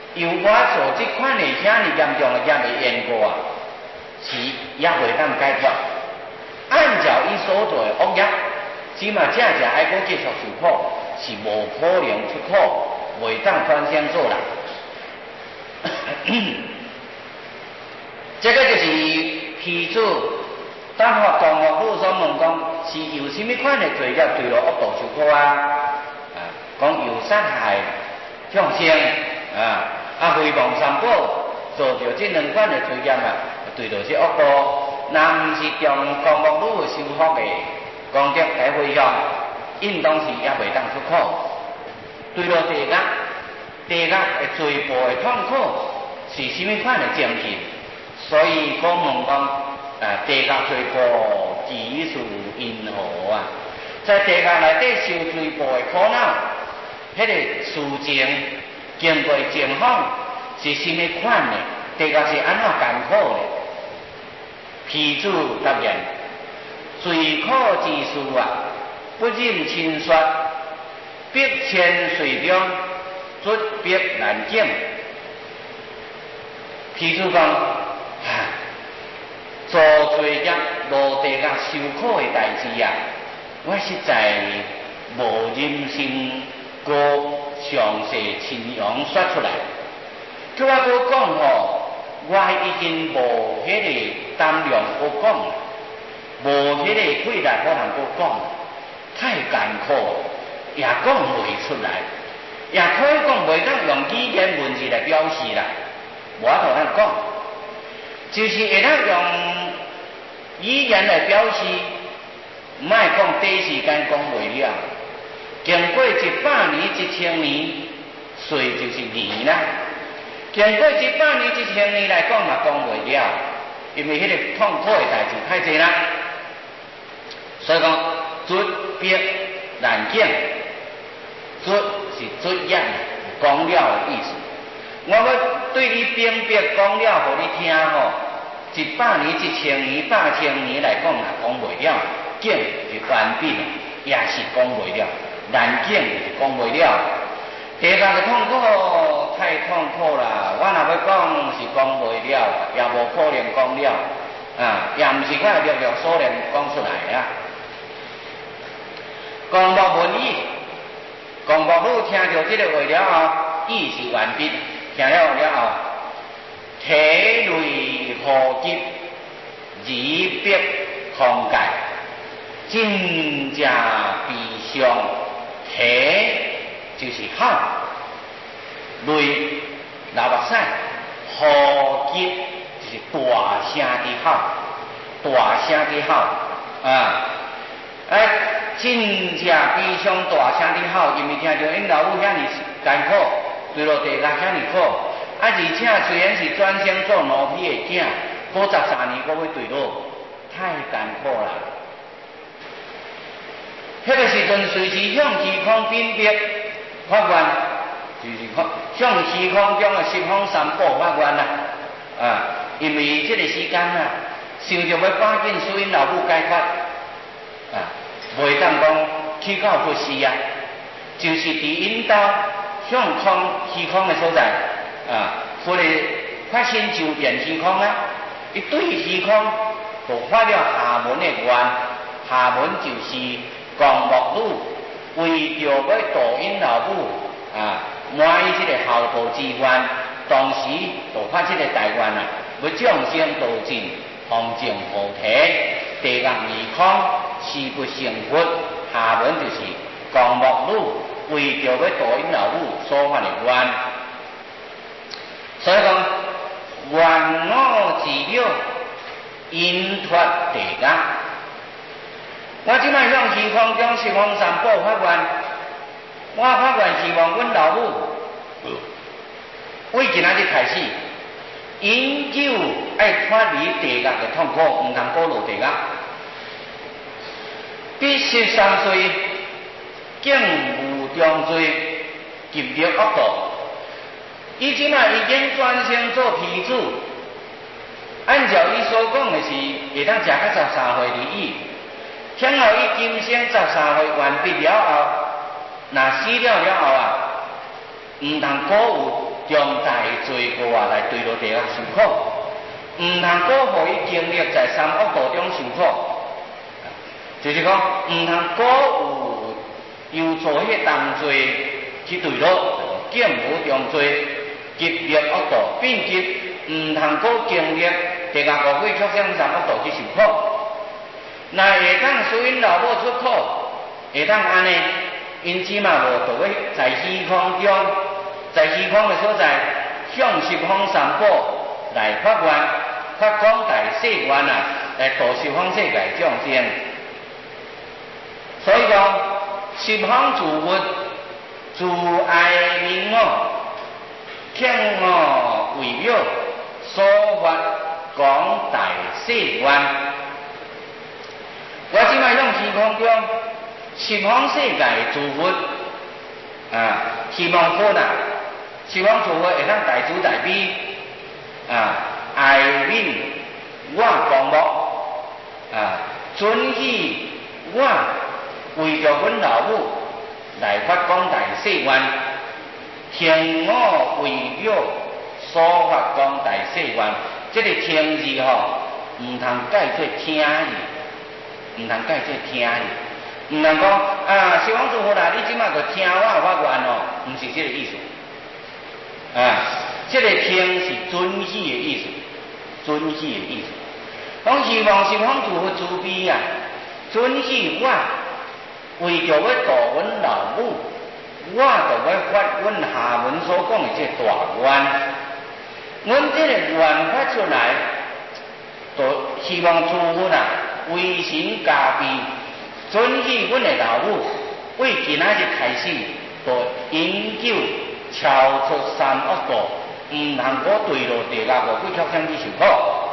由我所这款的遐尼严重的业的缘故啊，是也袂当解脱。按照伊所做的恶业，起码正爱搁继续受苦，是无可能出苦，袂当转生做人。这个就是批主当发公务路所问讲，是由什么款的罪业对落恶道受苦啊？讲由杀害、放生诽谤三宝，做着这两款的罪业啊，对落这恶道。若毋是从公务路修福的功德来回向，应当是也袂当出苦。对落地狱的罪报的痛苦是什么款的情形？所以讲问讲，地狱罪报几是因何啊？在地狱内底受罪报的苦恼，迄个事情经过情况是什么款的？地狱是安怎艰苦的？批主答言：罪苦之事啊，不忍亲说，必千随中，卒必难检。批主讲，做罪业落地狱受苦的代志啊，我实在无忍心过详细亲扬说出来。叫我搁讲吼，我已经无迄个胆量搁讲，无迄个气力可能搁讲，太艰苦，也讲袂出来，也可以讲袂当用语言文字来表示啦。无法度咱讲，就是会当用语言来表示，莫讲短时间讲袂了。经过100年、1000年，岁就是年啦。经过100年、1000年来讲嘛，讲袂了，因为迄个痛苦的代志太济啦。所以讲，卒必难检，卒是卒业讲了的意思。我要对你明白讲了，互你听吼。100年、1000年、8000年来讲嘛，讲袂了，检是完毕了，也是讲袂了，难检就是讲袂了。地狱的痛苦太痛苦啦，我若要讲是讲袂了，也无可能讲了，也毋是我略略所能讲出来啊。公目文意，公目女听到这个话了后，意是完毕，听了后，体内何急，疑必空界，真正悲伤，体就是吼，泪流目屎，何急就是大声的吼，大声的吼真正悲伤大声的吼，因为听到因老母遐尼艰苦，对落地狱遐尼苦，而且虽然是转生做奴婢的囝，过13年搁要对落，太艰苦啦。迄个时阵随时向虚空禀别法愿，就是向虚空中的十方三宝法愿啦。因为这个时间啊，想着要赶紧使因老母解脱袂当讲去到出世啊，就是伫引导向虚空的所在或者发心周遍虚空啊，伊对虚空就发了下文的愿，下文就是公目女为着要度因老母满意这个孝道之愿，同时就发这个大愿要众生度尽，方证菩提，地狱而空，誓不成佛。下文就是公目女为着要度因老母所发的愿，所以讲愿我自了，因脱地狱。我即摆向虚空中十方三宝发愿，我发愿希望阮老母为今仔日开始，永久爱脱离地狱的痛苦，毋通堕落地狱。必13岁，竟无重罪，入了恶道。伊即摆已经转生做批主，按照伊所讲的是，会当食到13岁而已。听后伊今生13岁完毕了后，若死了后毋通鼓有将大罪过啊来对落地下受苦，唔通过互伊经历在三恶道中受苦，就是讲唔通过有做迄重罪去对落，见无重罪极入恶道，并及唔通过经历地下恶鬼出生三恶道去受苦。那会当使因老母出苦，会当安尼，因即嘛无就要在虚空中，在虚空的所在，向十方三宝来发愿，发广大誓愿啊，来度十方世界众生。所以讲，十方诸佛自爱名我，向我为妙，所发广大誓愿。我即摆向虚空中十方世界诸佛希望佛啊，十方诸佛会当大慈大悲爱悯我光目准许我为着阮老母来发广大誓愿，听我为了所发广大誓愿。这个听字唔通改做听字，唔通改做听字，唔通讲十方诸佛啦，你即马就听我发愿唔是这个意思。这个听是准许的意思，准许的意思。讲希望十方诸佛慈悲啊，准许我为着要度阮老母，我就要发阮下文所讲的这大愿。阮这个愿发出来，就希望诸佛为神加被，准许阮的老母为今仔日开始，就永久超出三恶道，唔通我对落地下恶鬼畜生去受苦。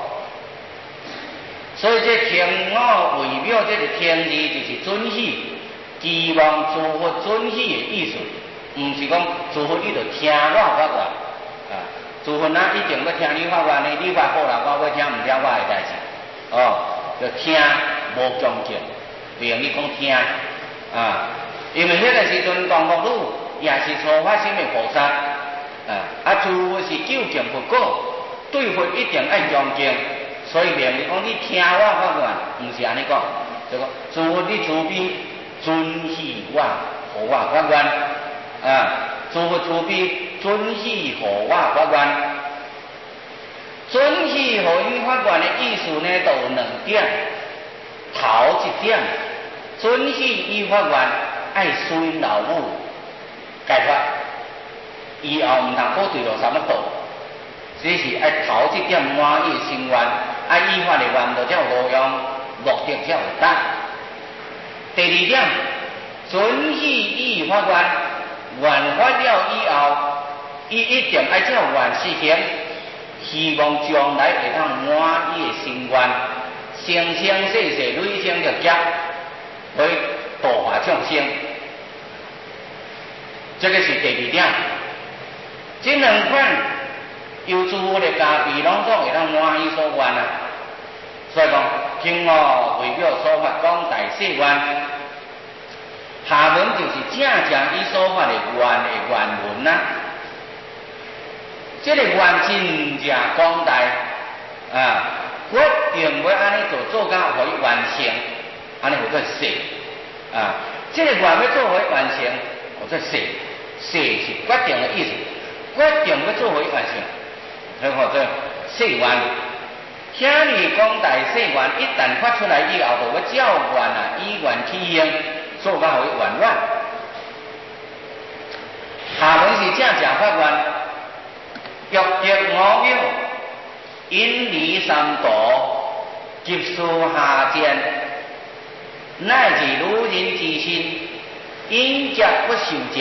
所以这听我为妙，这个听字就是准许，期望诸佛准许的意思，唔是讲诸佛你就听我发愿诸佛一定要听你发愿呢，你发好啦，我要听唔听我的代志，就听无恭敬，袂用你讲听因为迄个时阵广目女也是初发心的菩萨诸佛是究竟佛果，对佛一定爱恭敬。所以别人讲你听我发愿，唔是安尼讲，就讲诸佛你慈悲，准许我，互我发愿诸佛慈悲，准许互我发愿。准许互因发愿的意思呢，就有两点。头一点，准许伊发愿爱随因老母解脱，以后唔通过对落三恶道。这是爱头一点满意心愿，依法的愿就才有路用，目的才有达。第二点，准许伊发愿，愿发了以后，伊一定爱照愿实行，希望将来会当满意的心愿，生生世世累生着劫，去度化众生。这个是第二点。这两款由诸佛的加被，拢总会当满意所愿所以讲，听我为了所发广大誓愿，下文就是正伊所发的愿的原文这个愿真正广大决定要安尼做到互伊完成，安尼叫做誓这个愿要做互伊完成，叫做誓。誓是决定的意思，决定要做互伊完成。叫做誓愿，遐尼广大誓愿一旦发出来以后，就要照愿以愿起用，做到互伊圆满。下文是正发愿，欲得五妙，因离三毒，急事下贱，乃至女人之心，因食不受食，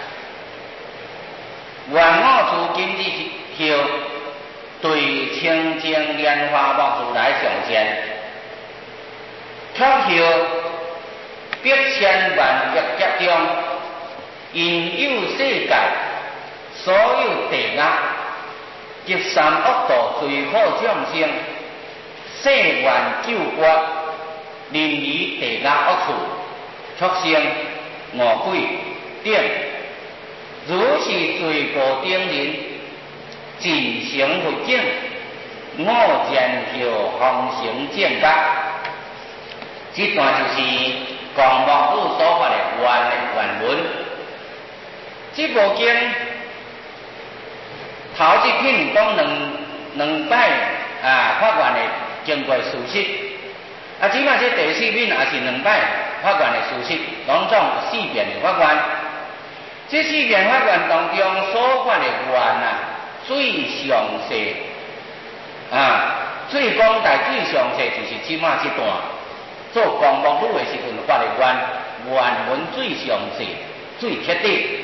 愿我自今之后。对清净莲花木如来上前，托后百千万亿劫中，因有世界所有地狱及三恶道罪苦众生，誓愿救国，临于地狱恶处，畜生、恶鬼等，如是罪过等人。 尽成佛境，我然后方成正觉。这段就是广目录所发的原文。这部经头一品讲两摆法院的经过事实，即摆这第四品也是两摆法院的事实，拢总四遍的法院。这四遍法院当中所发的最详细最广大、最详细就是即摆这段做广目录的时阵发的原文最详细、最贴底。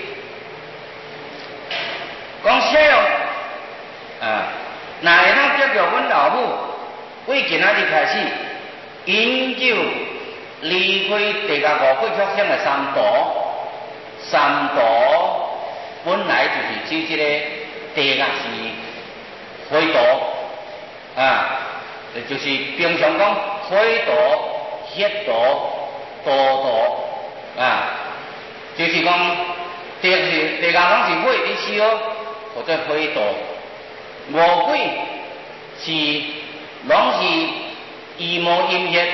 讲写用若会通接着阮老母为今仔日开始研究离开地下五鬼曲线的三毒，三毒本来就是指这个地下是火毒就是平常讲火毒、血毒、毒就是讲地下拢是火伫烧，或者火毒。五鬼是拢是异魔阴血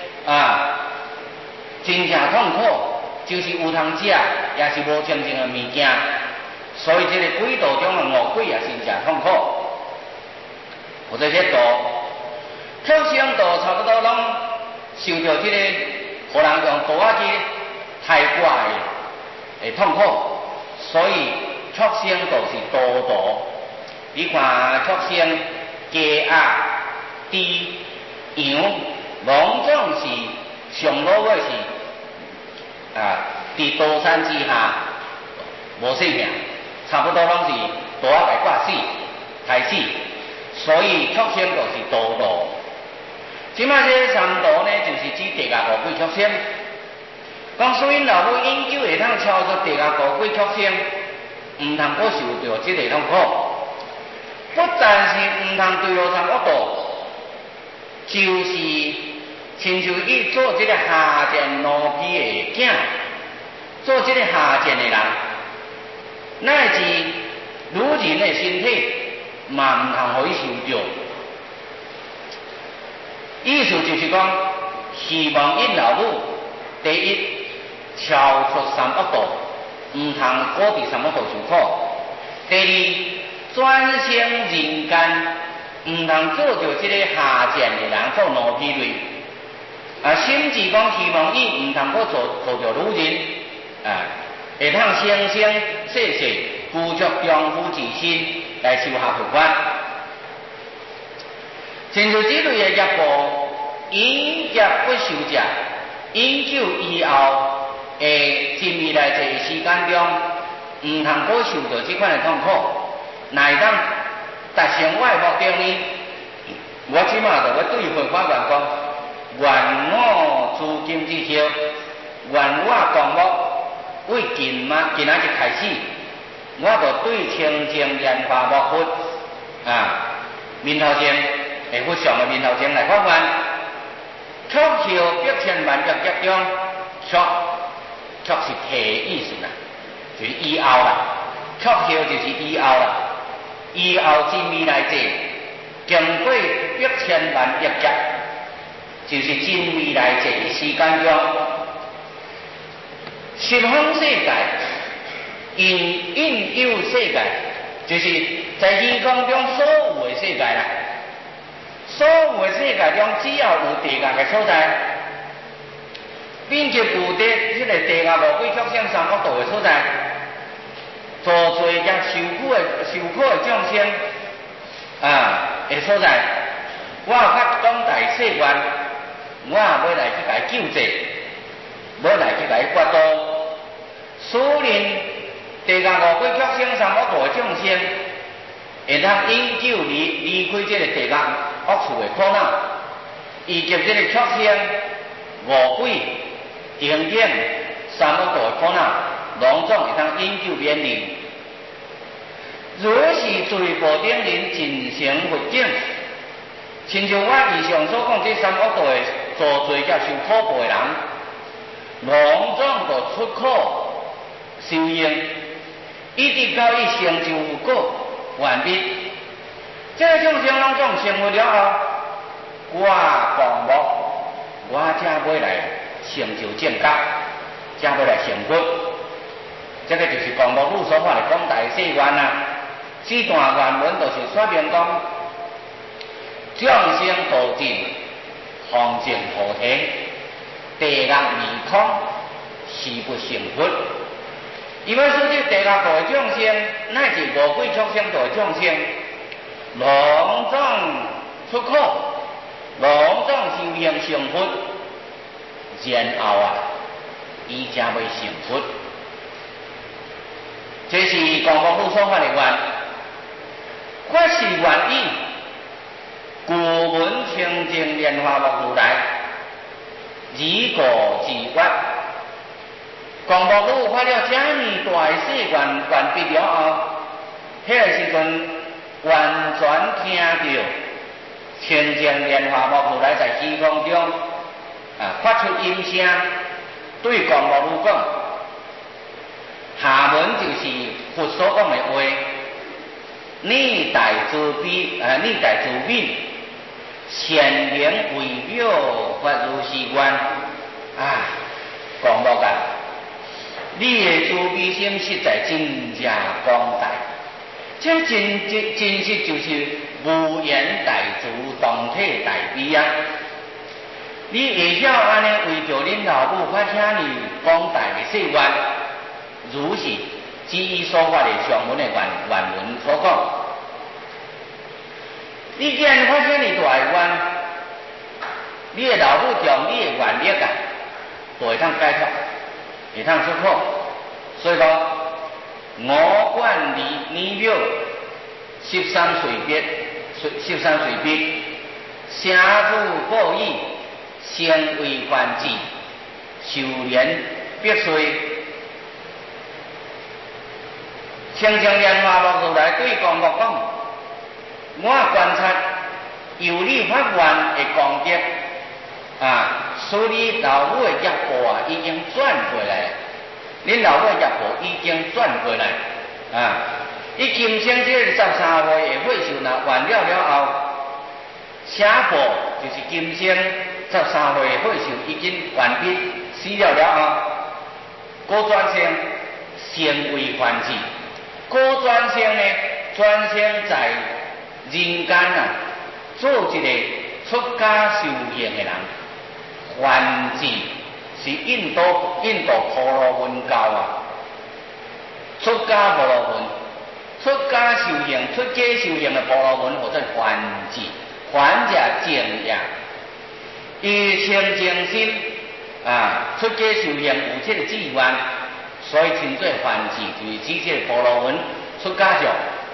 真正痛苦，就是有通食，也是无清净的物件，所以这个鬼道中的五鬼也真正痛苦，或者血毒、跳绳道差不多拢受到这个互人用刀去害挂的痛苦，所以曲绳道是毒道。你看曲绳、鸡鸭、猪、羊，拢总是上落尾是伫刀山之下无性命，差不多拢是刀来挂死、害死，所以曲绳道是毒道。即摆这三毒呢，就是指地下五鬼曲绳。讲所以老母研究会通超出地下五鬼曲绳，唔通阁受到这个痛苦。不但是唔通对路上恶道，就是亲像伊做这个下贱奴婢的囝，做这个下贱的人，乃至女人的身体，嘛唔通互伊受着。意思就是讲，希望因老母第一超出三恶道，唔通过伫三恶道受苦；第二转生人间，唔通做着这个下贱的人做奴婢类，甚至讲希望伊唔通阁做着女人，会通生生世世扶着丈夫之身来受下佛法。亲像这类的业报，因业不受者，因究以后会真未来这时间中，唔通阁受到这款的痛苦。哪会当达成我的目标呢？我即马就要对佛法员讲，愿我资金之后，愿我广目为今仔日开始，我就对清净莲花木佛面头前会佛上的面头前来发愿，曲后百千万亿劫中，曲是提意思啦，就是以后啦，曲后就是以后啦。以后之未来者，经过百千万亿劫，就是真未来者的时间中，十方世界应有世界，就是在虚空中所有的世界啦。所有的世界中，只要有地下的所在，并且有这个地下无鬼曲线三恶道的所在。做罪业受苦的众生的所在，我发广大誓愿，我要来去甲伊救济，要来去甲伊拔度，使人地下五鬼曲线三恶道的众生，会通永久离开这个地下恶趣的苦恼，以及这个曲线五鬼等等三恶道的苦恼。拢总会通永久免离。若是罪报顶人尽成佛境，亲像我以上所讲这三恶道的造罪甲受苦报的人，拢总就出苦受用，一直到伊成就有果完毕， 这个众生拢总成佛了后，我降木，我才要来成就正觉，才要来成佛。这个就是降木鲁所发的广大誓愿啊！这段原文就是说明讲，众生道尽，方证菩提，地狱未空，誓不成佛。因为说这地狱道的众生，乃至魔鬼畜生道的众生，拢总出苦，拢总修行成佛，然后啊，伊才会成佛。这是降木鲁所发的愿，发是愿意，故闻清净莲花目如来，以果自愿。降木鲁发了这么大的誓愿毕了后，迄个时阵完全听到清净莲花目如来在虚空中发出音声，对降木鲁讲。下文就是佛所讲的话，你大慈悲，你大慈悯，善名为了发如是愿降木啊！你的慈悲心实在真正广大，这真实就是无言大慈，同体大悲啊！你下晓安尼为着恁老母发这么广大的誓愿。如是，只依所发的上文的原文所讲，你既然发这么大的愿，你的老母将你的愿力就会通解脱，会通出苦。所以讲，我观你妙13随别，13随别，社父报义，先为还志，修炼必须。清净莲花目如来对降木讲：我观察由你发愿的功德使你老母的业报已经转过来，恁老母的业报已经转过来伊今生这个13岁的会寿完了后，社报就是今生13岁的会寿已经完毕，死了后，果转生成为还志。果转生呢，转生在人间做一个出家修行的人。还志是印度婆罗门教出家婆罗门，出家修行、出家修行的婆罗门，或者还志，还者正业，伊清净心出家修行有这个志愿。所以称作还志，就是指这个婆罗门出家上。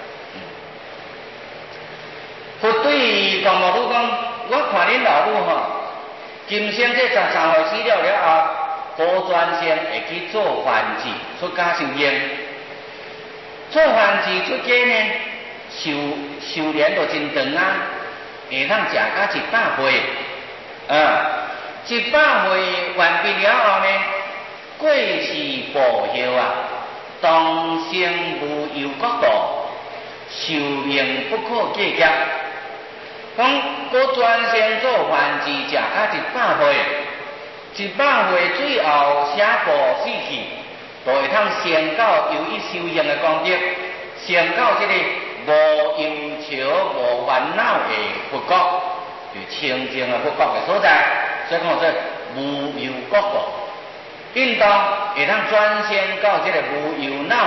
佛对降木鲁讲：我看恁老母今生这13岁死了后，果转生会去做还志，出家修行。做还志出家呢，修炼就真长会通食到100岁。100岁完毕了后呢？过世报效当生无有国度，寿命不可计较。讲果转生做还志，食到100岁，100岁最后社报死去，就会通升到由于修行的功德，升到这个无忧愁、无烦恼的佛国，就清净的佛国的所在，所以讲做无有国度。应当会通转生到这个无忧恼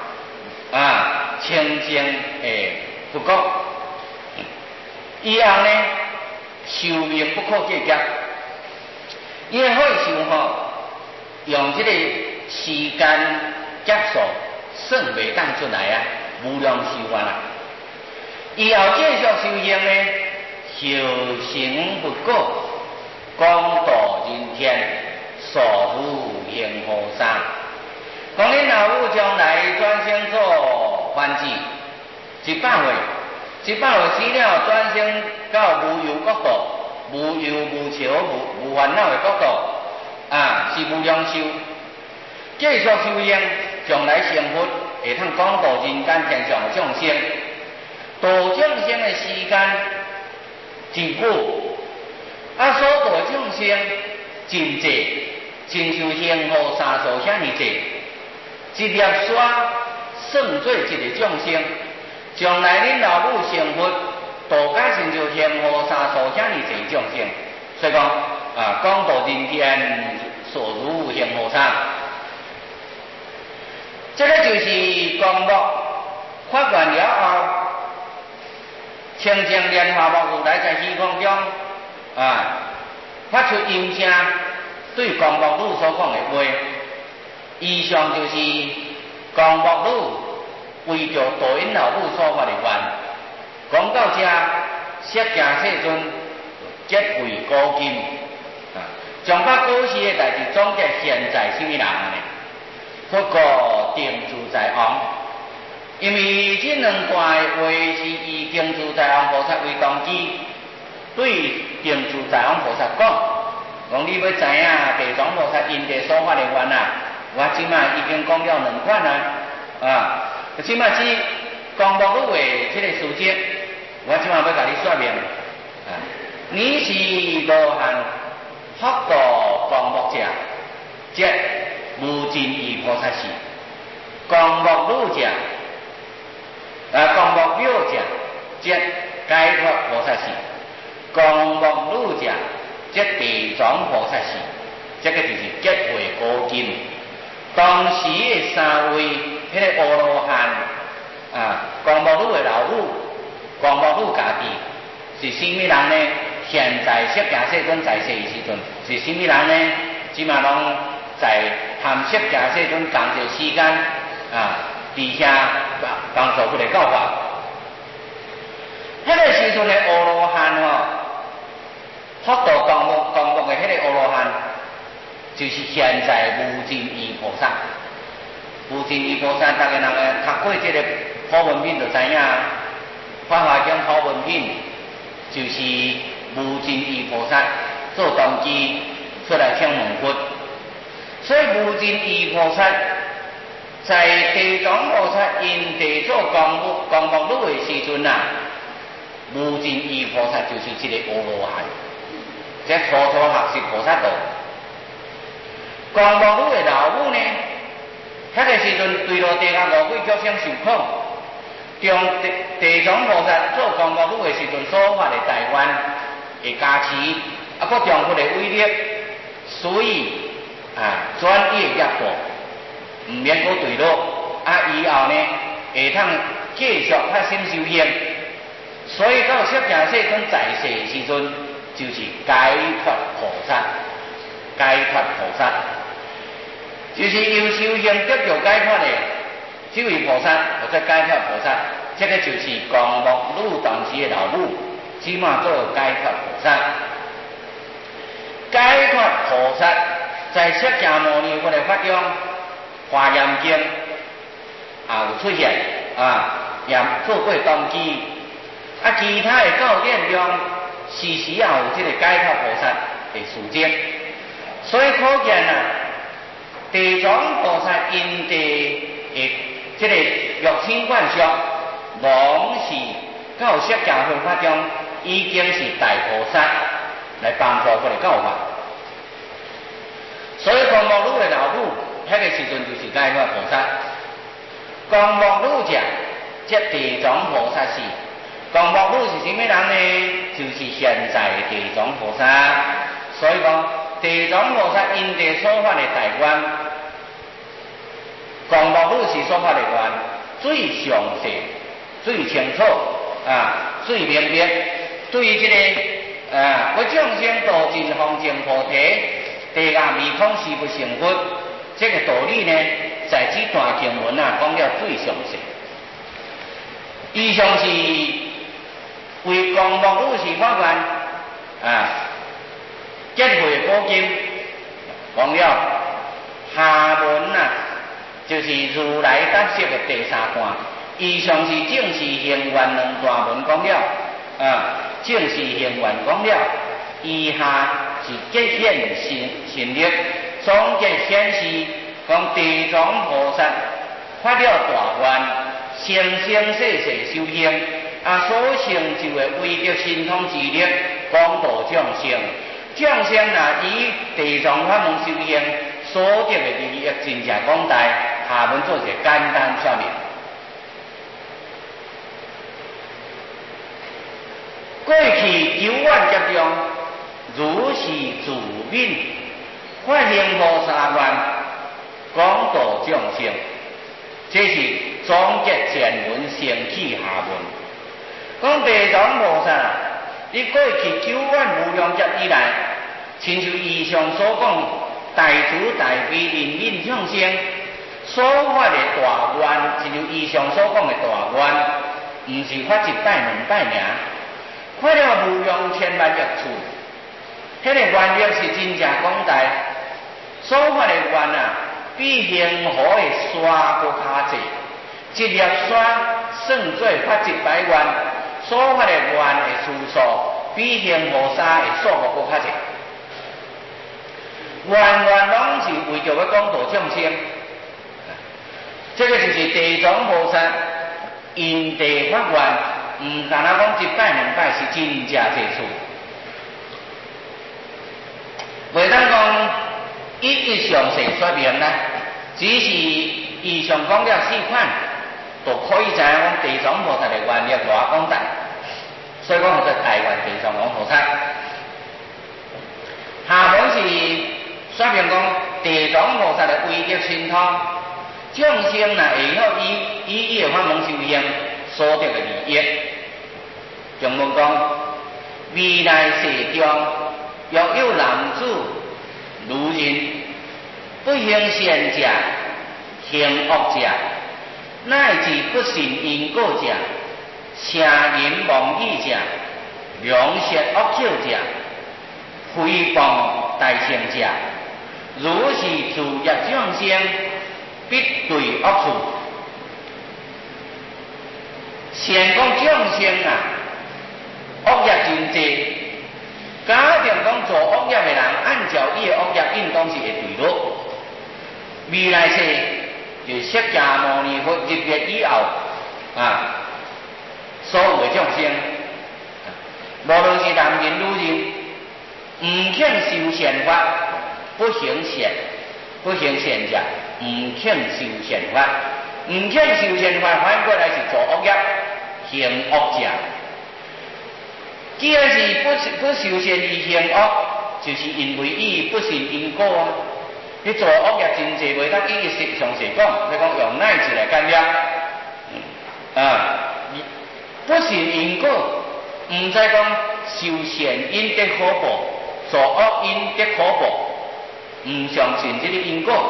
清净的佛国，以后呢，寿命不可计较。因为会寿用这个时间结束算袂当出来无量寿愿以后继续修行呢，修成佛果，广度人天。所无应何三？讲恁老母将来转生做还志，100岁，100岁死了，转生到无忧国度，无忧无愁、无烦恼的国度，是无量寿。继续修行，将来成佛，会通广度人间天上的众生。 度众生的时间真久，所度众生真济，亲像恒河沙数遐尼济，一粒沙算做一个众生，将来恁老母成佛，度假亲像恒河沙数遐尼济众生，所以讲讲到人天所如恒河沙，这个就是光目发愿了后，清净莲花木如来在虚空中发出音声，对光目女所讲的话，以上就是光目女为着度因老母所发的愿。讲到这，释迦世尊结为古今将把过去的代志总结现在什么人呢？佛告定自在王，因为这两段的话是以定自在王菩萨为动机，对定自在王菩萨讲你要知影地藏菩萨因地所发的愿我即马已经讲了两款即马只光目女的这个事迹，我即马要甲你说明你是无限福度光目者，即无尽意菩萨是；光目女者，光目了者，即解脱菩萨是；光目女者，即地藏菩萨是。这个就是结会古今。当时的三位，迄个阿罗汉光目女的老母，光目女家己是甚物人呢？现在释迦世尊在世的时阵是甚物人呢？即嘛拢在和释迦世尊同一时间伫遐帮助佢哋教法。迄个时阵的阿罗汉福度光目的迄个阿罗汉，就是现在无尽意菩萨。无尽意菩萨，大家人读过这个普文品就知影，法华经普文品就是无尽意菩萨做动机出来请问佛。所以无尽意菩萨在地藏菩萨因地做光目女的时阵无尽意菩萨就是这个阿罗汉，这初学习菩萨道。光目女的老母呢，迄个时阵对落地下五鬼众生受苦，从地藏菩萨做光目女的时阵所发的大愿的加持，佫将佛的威力，所以转业业报，唔免佫对落以后呢，会通继续发心修行。所以到释迦世尊在世的时阵，就是解脱菩萨，解脱菩萨。就是由修行得到解脱的这位菩萨，或者解脱菩萨，这个就是光目女当时的老母，即马做解脱菩萨。解脱菩萨在释迦牟尼佛的法中，《华严经》有出现也做过动机其他的教典中时时也有这个解脱菩萨的事迹，所以可见地藏菩萨因地的这个六亲眷属，拢是到释迦佛法中已经是大菩萨来帮助我哋教法。所以光目女的老母，迄个时阵就是解脱菩萨。光目女者，即地藏菩萨是。光目女是甚物人呢？就是现在的地藏菩萨。所以讲，地藏菩萨因地所发的大愿，光目女是所发的愿，最详细、最清楚最明白。对于这个我众生度尽方正菩提，地下未空是不成佛，这个道理呢，在这段经文讲了最详细。以上是为光目女士发愿结会古今，讲了下文就是如来答释的第三段。以上是正是行愿两段文讲了正是行愿讲了，以下是结显神力，总结显示讲地藏菩萨发了大愿，生生世世修行， 所成就的威德神通之力，广度众生。众生以地藏法门修行所得的利益真正广大。下文做一个简单说明。过去9万劫中，如是自悯，发行菩萨愿，广度众生。这是总结前文升起下文。讲地藏菩萨，你过去9万无量劫以来，亲像以上所讲，大慈大悲怜悯众生所发的大愿，亲像以上所讲的大愿，毋是发1摆2摆尔，发了无量千万亿次。迄个愿力是真正广大，所发的愿比恒河的沙搁较济，一粒沙算做发100愿，所发的愿的次数比恒河沙的数目搁较济。愿愿拢是为着要广度众生，这个就是地藏菩萨因地发愿，毋单单讲1摆2摆，是真正济次。袂当讲一一详细说明啦，只是以上讲了4款，就可以知影讲地藏菩萨的愿力偌广大，所以讲叫做大愿地藏王菩萨。下文是说明讲地藏菩萨的威德神通，众生会晓以伊的法门修行所得的利益。中文讲未来世中，若有男子如人，不行善者，行恶者，乃至不信因果者，邪淫妄语者，良舌恶口者，诽谤大乘者，如是自业众生，必对恶处。先讲众生恶业真济。假定讲做恶业的人，按照伊的恶业应当是会对落。未来世就释迦牟尼佛入灭以后所有的众生，无论是男人女人，毋肯修善法，不行善者，毋肯修善法，毋肯修善法，反过来是做恶业，行恶者。既然是不修善而行恶，就是因为伊不信因果你做恶业真济，袂当一一详细讲，你讲用乃字来干了不信因果，毋知讲修善因得可报，做恶因得可报，毋相信这个因果，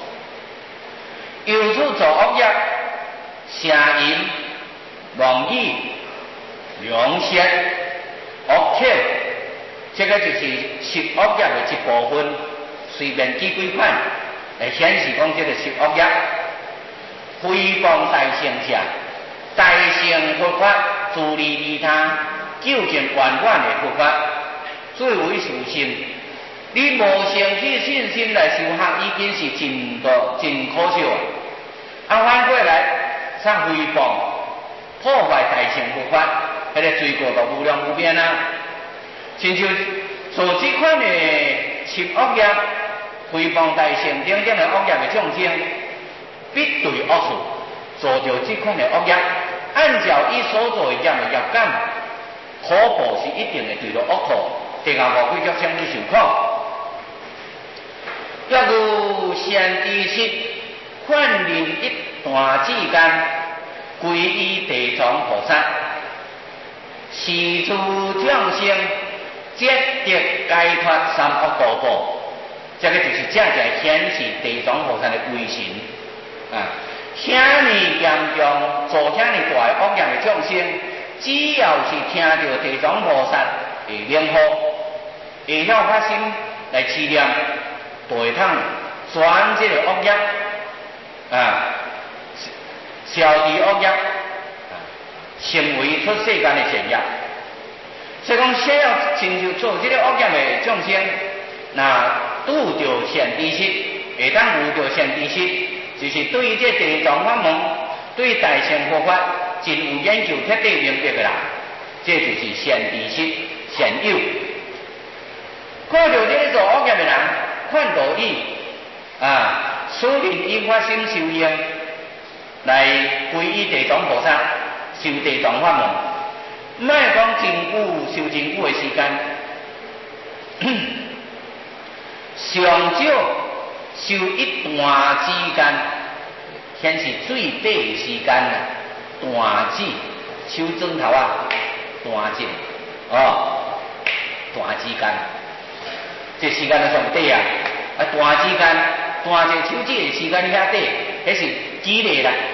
由此做恶业，邪淫、妄语、良舌、恶口，这个就是习恶业的一部分。随便举几款来显示讲这个习恶业。诽谤大乘者，大乘佛法自利利他，究竟圆满的佛法，最为殊胜。你无升起信心来修学，已经是真可惜反过来，上诽谤、破坏大乘佛法，迄个罪过就无量无边亲像做这款的习恶业、诽谤大乘等等的恶业的众生，必对恶处，做着这款的恶业，按照伊所做的业的业感，可报是一定会对着恶处，地下魔鬼足sem去受苦。若如善知识，劝人一段之间，皈依地藏菩萨，是诸众生皆得解脱三恶道报。这个就是正正显示地藏菩萨的威神遐尼严重、做遐尼大的恶业的众生，只要是听到地藏菩萨的名号，会晓发心来持念，就会通转这个恶业消除恶业成为出世间的善业。所以讲，想要亲像做这个恶业的众生，拄着善知识，会当悟着善知识，就是对这地藏法门、对大乘佛法真有研究彻底明白的人，这就是善知识、善友。看到这个做恶业的人，看到伊所令伊发心修行，来皈依地藏菩萨，修地藏法门。唔系讲真久修真久的时间，上少修一段之间，显是最短的时间啦。段子修准头段子段之间，这时间就上短啊！段之间，段一手指的时间遐短，迄是举例啦。